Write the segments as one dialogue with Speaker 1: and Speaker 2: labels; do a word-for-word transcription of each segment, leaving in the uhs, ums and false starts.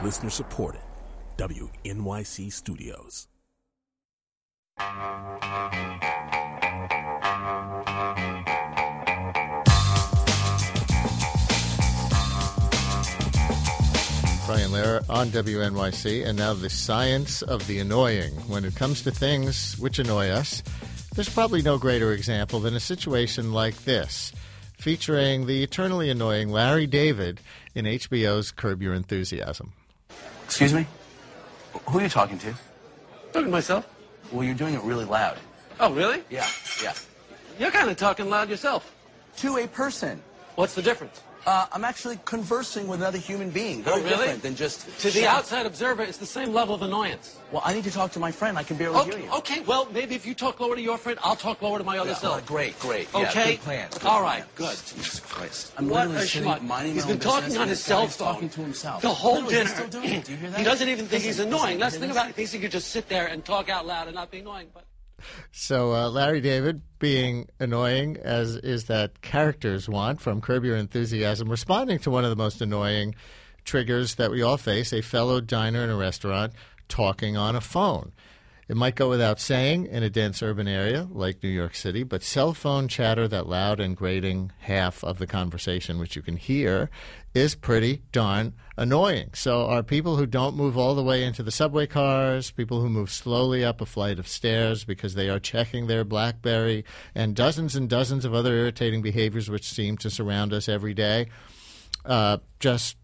Speaker 1: Listener supported. W N Y C Studios.
Speaker 2: Brian Lehrer on W N Y C, and now the science of the annoying. When it comes to things which annoy us, there's probably no greater example than a situation like this, featuring the eternally annoying Larry David in H B O's Curb Your Enthusiasm.
Speaker 3: Excuse me? Who are you talking to?
Speaker 4: Talking to myself.
Speaker 3: Well, you're doing it really loud.
Speaker 4: Oh, really?
Speaker 3: Yeah, yeah.
Speaker 4: You're kind of talking loud yourself.
Speaker 3: To a person.
Speaker 4: What's the difference?
Speaker 3: Uh, I'm actually conversing with another human being. Very
Speaker 4: Oh, really?
Speaker 3: different than just...
Speaker 4: To the
Speaker 3: shout.
Speaker 4: outside observer, it's the same level of annoyance.
Speaker 3: Well, I need to talk to my friend. I can barely
Speaker 4: Okay,
Speaker 3: hear you.
Speaker 4: okay, well, maybe if you talk lower to your friend, I'll talk lower to my other
Speaker 3: Yeah,
Speaker 4: self.
Speaker 3: well, great, great. Yeah,
Speaker 4: Okay?
Speaker 3: good plan. Good
Speaker 4: All
Speaker 3: plan.
Speaker 4: right, good.
Speaker 3: Jesus Christ. I'm
Speaker 4: What
Speaker 3: literally
Speaker 4: a
Speaker 3: sitting
Speaker 4: schmuck.
Speaker 3: minding
Speaker 4: He's
Speaker 3: my
Speaker 4: been
Speaker 3: own
Speaker 4: talking
Speaker 3: business,
Speaker 4: on
Speaker 3: and
Speaker 4: his
Speaker 3: the
Speaker 4: cell
Speaker 3: guy's
Speaker 4: phone
Speaker 3: talking to himself.
Speaker 4: the whole
Speaker 3: Literally,
Speaker 4: dinner.
Speaker 3: he's still doing it. Do you hear that?
Speaker 4: He doesn't even think he's
Speaker 3: Listen,
Speaker 4: annoying.
Speaker 3: listen,
Speaker 4: Let's
Speaker 3: hear
Speaker 4: think
Speaker 3: this?
Speaker 4: about it. He thinks he could just sit there and talk out loud and not be annoying. But
Speaker 2: So uh, Larry David, being annoying, as is that characters want from Curb Your Enthusiasm, responding to one of the most annoying triggers that we all face, a fellow diner in a restaurant talking on a phone. It might go without saying in a dense urban area like New York City, but cell phone chatter, that loud and grating half of the conversation which you can hear, is pretty darn annoying. So are people who don't move all the way into the subway cars, people who move slowly up a flight of stairs because they are checking their BlackBerry, and dozens and dozens of other irritating behaviors which seem to surround us every day, uh, just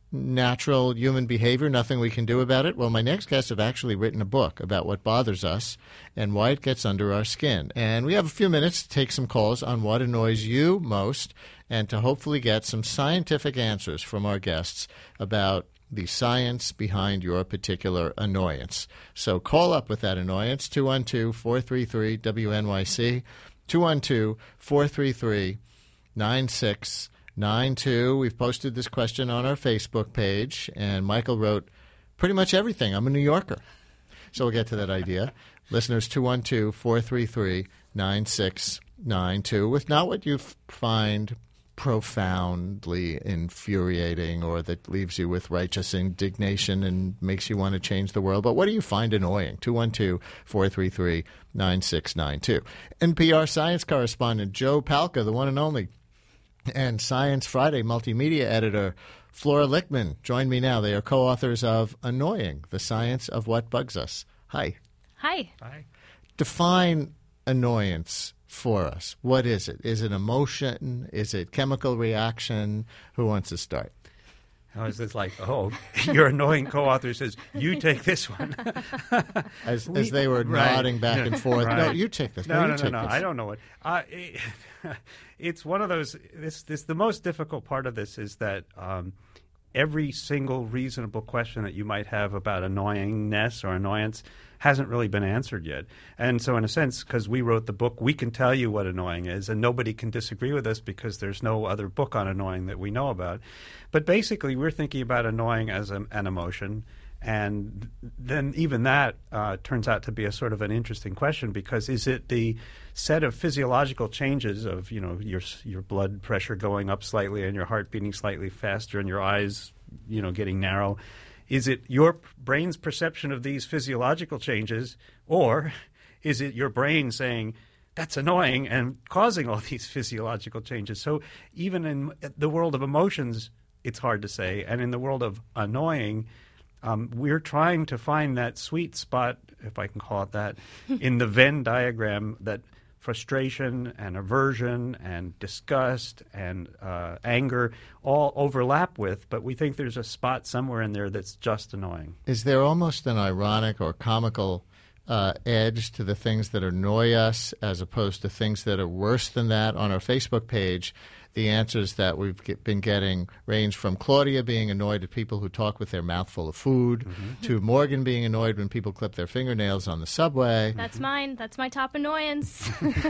Speaker 2: natural human behavior, nothing we can do about it? Well, my next guests have actually written a book about what bothers us and why it gets under our skin. And we have a few minutes to take some calls on what annoys you most and to hopefully get some scientific answers from our guests about the science behind your particular annoyance. So call up with that annoyance, two one two, four three three, W N Y C, two one two, four three three, nine six nine two. We've posted this question on our Facebook page, and Michael wrote, pretty much everything. I'm a New Yorker. So we'll get to that idea. Listeners, two one two, four three three, nine six nine two, with not what you f- find profoundly infuriating or that leaves you with righteous indignation and makes you want to change the world, but what do you find annoying? two one two, four three three, nine six nine two. N P R science correspondent Joe Palca, the one and only, and Science Friday multimedia editor Flora Lichtman join me now. They are co-authors of Annoying, The Science of What Bugs Us. Hi.
Speaker 5: Hi.
Speaker 2: Hi. Define annoyance for us. What is it? Is it emotion? Is it chemical reaction? Who wants to start?
Speaker 6: I was just like, oh, your annoying co-author says, you take this one.
Speaker 2: As,
Speaker 6: We-
Speaker 2: as they were
Speaker 6: right.
Speaker 2: nodding back and forth.
Speaker 6: Right.
Speaker 2: No, you take this.
Speaker 6: No,
Speaker 2: no,
Speaker 6: no,
Speaker 2: you
Speaker 6: no,
Speaker 2: take
Speaker 6: no.
Speaker 2: this.
Speaker 6: I don't know what. Uh, it, it's one of those. This, this. The most difficult part of this is that um, every single reasonable question that you might have about annoyingness or annoyance hasn't really been answered yet. And so in a sense, because we wrote the book, we can tell you what annoying is, and nobody can disagree with us because there's no other book on annoying that we know about. But basically, we're thinking about annoying as a, an emotion. And then even that uh, turns out to be a sort of an interesting question, because is it the set of physiological changes of, you know, your your blood pressure going up slightly and your heart beating slightly faster and your eyes, you know, getting narrow? Is it your brain's perception of these physiological changes, or is it your brain saying, that's annoying and causing all these physiological changes? So even in the world of emotions, it's hard to say. And in the world of annoying, um, we're trying to find that sweet spot, if I can call it that, in the Venn diagram that frustration and aversion and disgust and uh, anger all overlap with, but we think there's a spot somewhere in there that's just annoying.
Speaker 2: Is there almost an ironic or comical uh, edge to the things that annoy us as opposed to things that are worse than that? On our Facebook page, the answers that we've get, been getting range from Claudia being annoyed at people who talk with their mouth full of food, mm-hmm. to Morgan being annoyed when people clip their fingernails on the subway.
Speaker 5: That's mine. That's my top annoyance.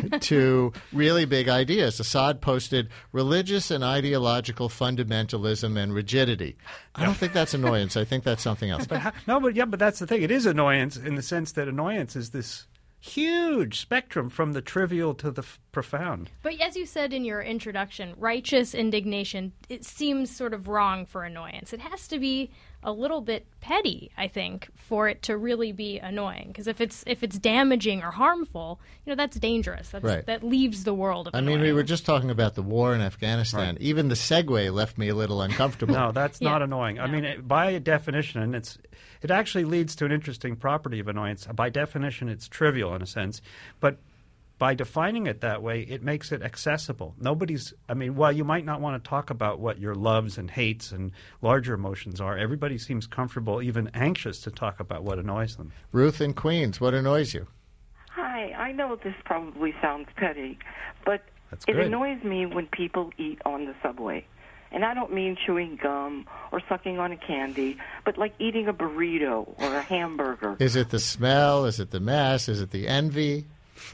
Speaker 2: To really big ideas. Assad posted religious and ideological fundamentalism and rigidity. I don't think that's annoyance. I think that's something else.
Speaker 6: But how, no, but yeah, but that's the thing. It is annoyance in the sense that annoyance is this huge spectrum from the trivial to the f- profound.
Speaker 5: But as you said in your introduction, righteous indignation, it seems sort of wrong for annoyance. It has to be a little bit petty, I think, for it to really be annoying. Because if it's if it's damaging or harmful, you know, that's dangerous. That's,
Speaker 2: Right.
Speaker 5: That leaves the world of
Speaker 2: I
Speaker 5: annoying.
Speaker 2: mean, we were just talking about the war in Afghanistan.
Speaker 6: Right.
Speaker 2: Even the segue left me a little uncomfortable.
Speaker 6: No, that's
Speaker 5: Yeah.
Speaker 6: not annoying. I
Speaker 5: No.
Speaker 6: mean, it, by definition, and it's it actually leads to an interesting property of annoyance. By definition, it's trivial in a sense, but by defining it that way, it makes it accessible. Nobody's, I mean, while you might not want to talk about what your loves and hates and larger emotions are, everybody seems comfortable, even anxious, to talk about what annoys them.
Speaker 2: Ruth in Queens, what annoys you?
Speaker 7: Hi, I know this probably sounds petty, but
Speaker 6: That's
Speaker 7: it
Speaker 6: good.
Speaker 7: annoys me when people eat on the subway. And I don't mean chewing gum or sucking on a candy, but like eating a burrito or a hamburger.
Speaker 2: Is it the smell? Is it the mess? Is it the envy?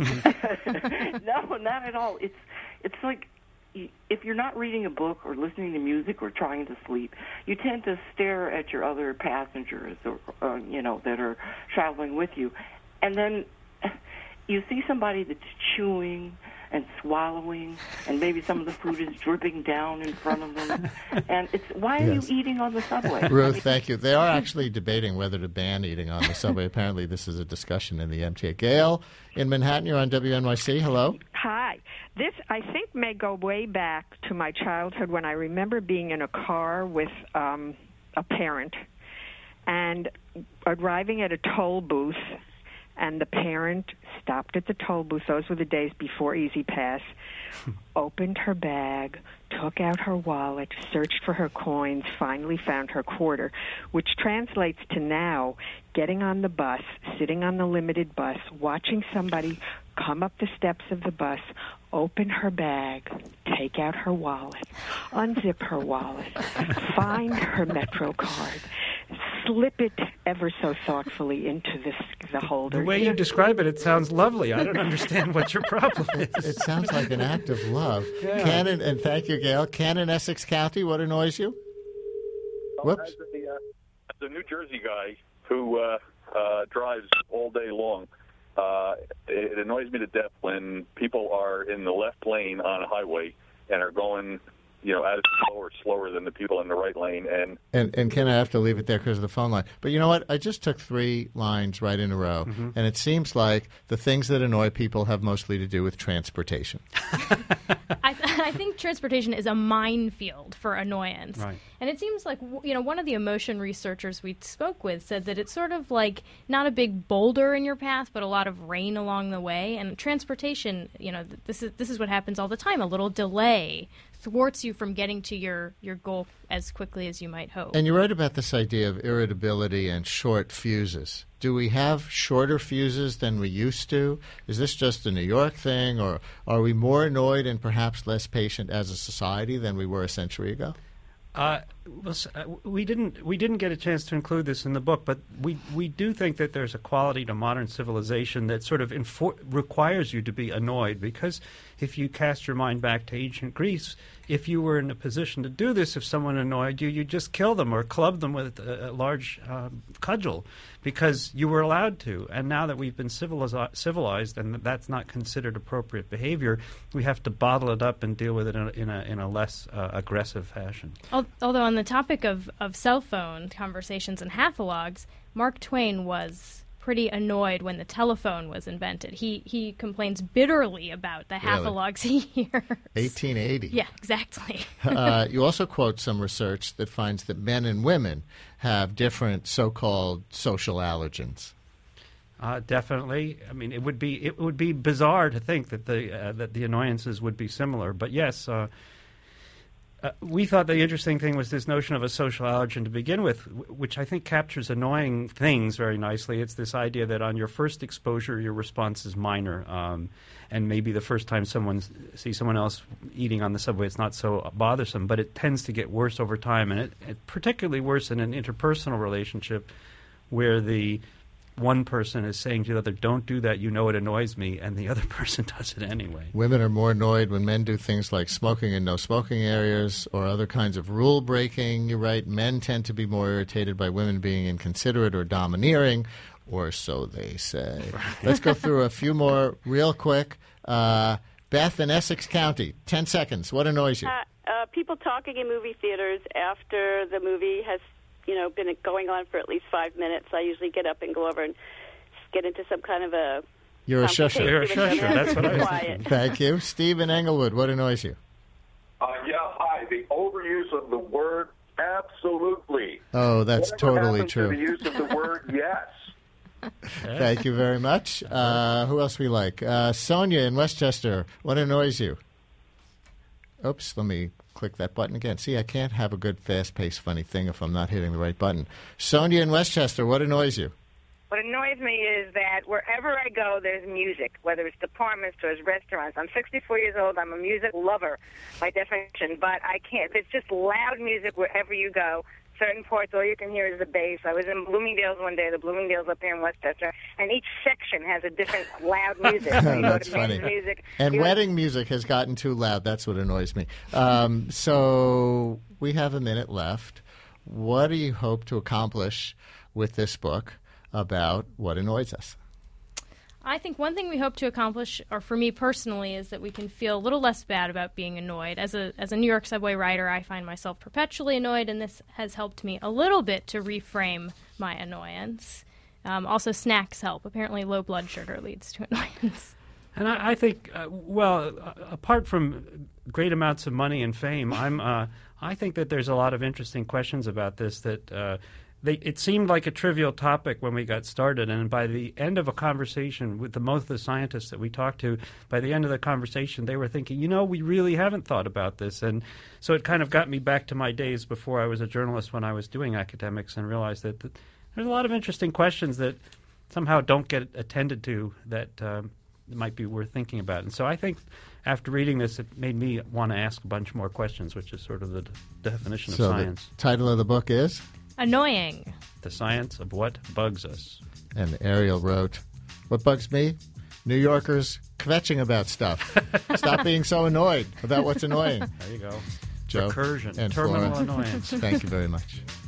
Speaker 7: No, not at all. It's it's like y- if you're not reading a book or listening to music or trying to sleep, you tend to stare at your other passengers or, or you know that are traveling with you, and then you see somebody that's chewing and swallowing, and maybe some of the food is dripping down in front of them, and it's why are
Speaker 2: Yes.
Speaker 7: you eating on the subway?
Speaker 2: Ruth, thank you. They are actually debating whether to ban eating on the subway. Apparently, this is a discussion in the M T A. Gail in Manhattan, you're on W N Y C. Hello.
Speaker 8: Hi. This, I think, may go way back to my childhood when I remember being in a car with um, a parent and arriving at a toll booth, and the parent stopped at the toll booth. Those were the days before Easy Pass. Opened her bag, took out her wallet, searched for her coins, finally found her quarter, which translates to now getting on the bus, sitting on the limited bus, watching somebody come up the steps of the bus, open her bag, take out her wallet, unzip her wallet, find her Metro card, slip it ever so thoughtfully into this, the holder.
Speaker 6: The way you describe it, it sounds lovely. I don't understand what your problem is.
Speaker 2: It sounds like an act of love.
Speaker 6: Yeah.
Speaker 2: Cannon, and thank you, Gail. Cannon, Essex County, what annoys you? Whoops.
Speaker 9: As a, uh, as a New Jersey guy who uh, uh, drives all day long, uh, it annoys me to death when people are in the left lane on a highway and are going, you know, as slow or slower than the people in the right lane. And
Speaker 2: And, and Ken, I have to leave it there because of the phone line. But you know what? I just took three lines right in a row,
Speaker 6: Mm-hmm.
Speaker 2: and it seems like the things that annoy people have mostly to do with transportation.
Speaker 5: I, th- I think transportation is a minefield for annoyance.
Speaker 6: Right.
Speaker 5: And it seems like, w- you know, one of the emotion researchers we spoke with said that it's sort of like not a big boulder in your path, but a lot of rain along the way. And transportation, you know, th- this is this is what happens all the time. A little delay thwarts you from getting to your, your goal as quickly as you might hope.
Speaker 2: And you're right about this idea of irritability and short fuses. Do we have shorter fuses than we used to? Is this just a New York thing, or are we more annoyed and perhaps less patient as a society than we were a century ago?
Speaker 6: Uh, well, s- uh, we didn't we didn't get a chance to include this in the book, but we we do think that there's a quality to modern civilization that sort of infor- requires you to be annoyed, because if you cast your mind back to ancient Greece, if you were in a position to do this, if someone annoyed you, you'd just kill them or club them with a, a large um, cudgel, because you were allowed to. And now that we've been civilized, civilized and that's not considered appropriate behavior, we have to bottle it up and deal with it in a, in a, in a less uh, aggressive fashion.
Speaker 5: Al- Although on the topic of, of cell phone conversations and hathalogs, Mark Twain was pretty annoyed when the telephone was invented. He he complains bitterly about the
Speaker 2: Really?
Speaker 5: hathalogs he hears.
Speaker 2: eighteen eighty.
Speaker 5: Yeah, exactly.
Speaker 2: uh, you also quote some research that finds that men and women have different so-called social allergens.
Speaker 6: Uh, definitely. I mean, it would be it would be bizarre to think that the uh, that the annoyances would be similar. But yes, uh, uh, we thought the interesting thing was this notion of a social allergen to begin with, w- which I think captures annoying things very nicely. It's this idea that on your first exposure, your response is minor, um, and maybe the first time someone s- sees someone else eating on the subway, it's not so bothersome. But it tends to get worse over time, and it, it particularly worse in an interpersonal relationship where the one person is saying to the other, "Don't do that, you know it annoys me," and the other person does it anyway.
Speaker 2: Women are more annoyed when men do things like smoking in no smoking areas or other kinds of rule breaking. You're right. Men tend to be more irritated by women being inconsiderate or domineering, or so they say. Let's go through a few more real quick. Uh, Beth in Essex County, ten seconds. What annoys you?
Speaker 10: Uh, uh, people talking in movie theaters after the movie has you know, been going on for at least five minutes, I usually get up and go over and get into some kind of a
Speaker 2: You're a shusher.
Speaker 6: You're a shusher. That's what I was
Speaker 10: quiet.
Speaker 2: Thank you. Steve in Englewood, what annoys you?
Speaker 11: Uh, yeah, hi. The overuse of the word absolutely.
Speaker 2: Oh, that's
Speaker 11: Whatever
Speaker 2: totally
Speaker 11: happened
Speaker 2: true.
Speaker 11: To the use of the word yes.
Speaker 2: Thank you very much. Uh, who else we like? Uh, Sonia in Westchester, what annoys you? Oops, let me click that button again. See, I can't have a good, fast-paced, funny thing if I'm not hitting the right button. Sonia in Westchester, what annoys you?
Speaker 12: What annoys me is that wherever I go, there's music, whether it's department stores, restaurants. I'm sixty-four years old. I'm a music lover by definition, but I can't. It's just loud music wherever you go. Certain parts, all you can hear is the bass. I was in Bloomingdale's one day, the Bloomingdale's up here in Westchester, and each section has a different loud music. So you go
Speaker 2: That's
Speaker 12: to men's
Speaker 2: funny.
Speaker 12: music.
Speaker 2: And
Speaker 12: you go-
Speaker 2: wedding music has gotten too loud. That's what annoys me. Um, so we have a minute left. What do you hope to accomplish with this book about what annoys us?
Speaker 5: I think one thing we hope to accomplish, or for me personally, is that we can feel a little less bad about being annoyed. As a as a New York subway rider, I find myself perpetually annoyed, and this has helped me a little bit to reframe my annoyance. Um, also, snacks help. Apparently, low blood sugar leads to annoyance.
Speaker 6: And I, I think, uh, well, uh, apart from great amounts of money and fame, I'm. Uh, I think that there's a lot of interesting questions about this that. Uh, They, it seemed like a trivial topic when we got started, and by the end of a conversation with the most of the scientists that we talked to, by the end of the conversation, they were thinking, you know, we really haven't thought about this. And so it kind of got me back to my days before I was a journalist when I was doing academics and realized that, that there's a lot of interesting questions that somehow don't get attended to that um, might be worth thinking about. And so I think after reading this, it made me want to ask a bunch more questions, which is sort of the d- definition
Speaker 2: So
Speaker 6: of science.
Speaker 2: the title of the book is?
Speaker 5: Annoying.
Speaker 6: The Science of What Bugs Us.
Speaker 2: And Ariel wrote, what bugs me? New Yorkers kvetching about stuff. Stop being so annoyed about what's annoying.
Speaker 6: There you go.
Speaker 2: Joe
Speaker 6: Recursion.
Speaker 2: and
Speaker 6: Terminal
Speaker 2: Flora,
Speaker 6: annoyance.
Speaker 2: Thank you very much.